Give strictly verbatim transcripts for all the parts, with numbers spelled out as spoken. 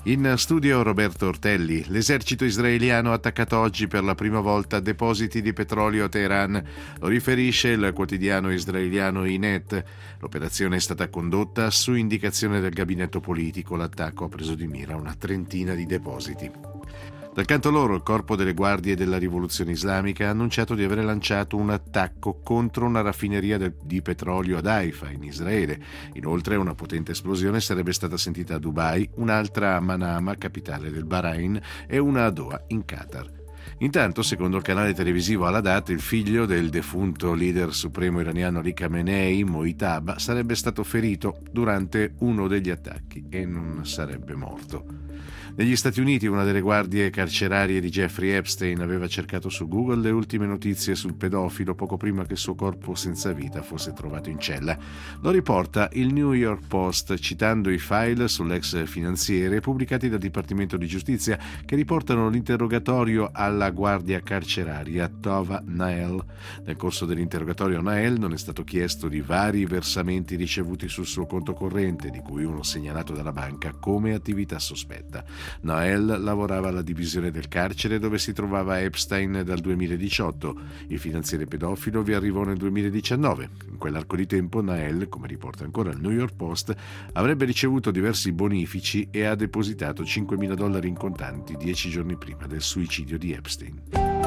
In studio Roberto Ortelli. L'esercito israeliano ha attaccato oggi per la prima volta depositi di petrolio a Teheran. Lo riferisce il quotidiano israeliano Ynet. L'operazione è stata condotta su indicazione del gabinetto politico. L'attacco ha preso di mira una trentina di depositi. Dal canto loro, il Corpo delle Guardie della Rivoluzione Islamica ha annunciato di aver lanciato un attacco contro una raffineria de- di petrolio ad Haifa, in Israele. Inoltre, una potente esplosione sarebbe stata sentita a Dubai, un'altra a Manama, capitale del Bahrain, e una a Doha, in Qatar. Intanto, secondo il canale televisivo Al-Haddad, il figlio del defunto leader supremo iraniano Ali Khamenei, Mojtaba, sarebbe stato ferito durante uno degli attacchi e non sarebbe morto. Negli Stati Uniti, una delle guardie carcerarie di Jeffrey Epstein aveva cercato su Google le ultime notizie sul pedofilo poco prima che il suo corpo senza vita fosse trovato in cella. Lo riporta il New York Post, citando i file sull'ex finanziere pubblicati dal Dipartimento di Giustizia, che riportano l'interrogatorio alla guardia carceraria Tova Nael. Nel corso dell'interrogatorio Nael non è stato chiesto di vari versamenti ricevuti sul suo conto corrente, di cui uno segnalato dalla banca come attività sospetta. Nael lavorava alla divisione del carcere dove si trovava Epstein dal duemiladiciotto. Il finanziere pedofilo vi arrivò nel duemiladiciannove. In quell'arco di tempo Nael, come riporta ancora il New York Post, avrebbe ricevuto diversi bonifici e ha depositato cinquemila dollari in contanti dieci giorni prima del suicidio di Epstein.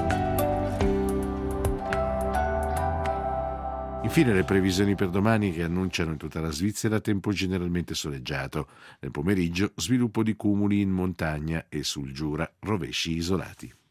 Infine le previsioni per domani, che annunciano in tutta la Svizzera tempo generalmente soleggiato. Nel pomeriggio sviluppo di cumuli in montagna e sul Giura, rovesci isolati.